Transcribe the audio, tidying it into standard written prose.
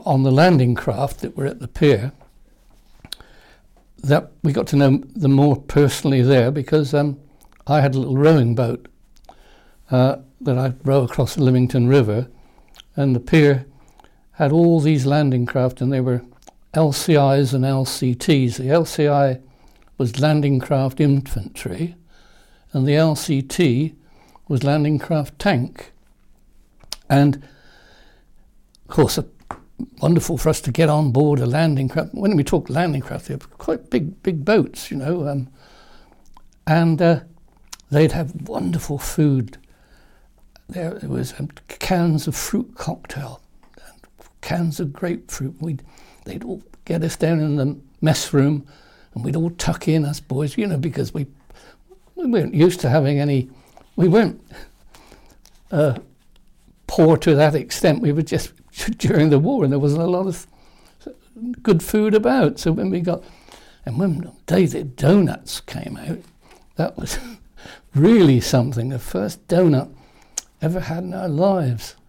on the landing craft that were at the pier, that we got to know them more personally there, because I had a little rowing boat that I row across the Limington River, and the pier had all these landing craft, and they were LCIs and LCTs. The LCI was landing craft infantry, and the LCT was landing craft tank. And of course, wonderful for us to get on board a landing craft. When we talk landing craft, they were quite big boats, you know, and they'd have wonderful food. There was cans of fruit cocktail, and cans of grapefruit. They'd all get us down in the mess room, and we'd all tuck in, us boys, you know, because we weren't used to having any. We weren't poor to that extent. We were just during the war, and there wasn't a lot of good food about. So when when the day the donuts came out, that was really something. The first donut ever had in our lives.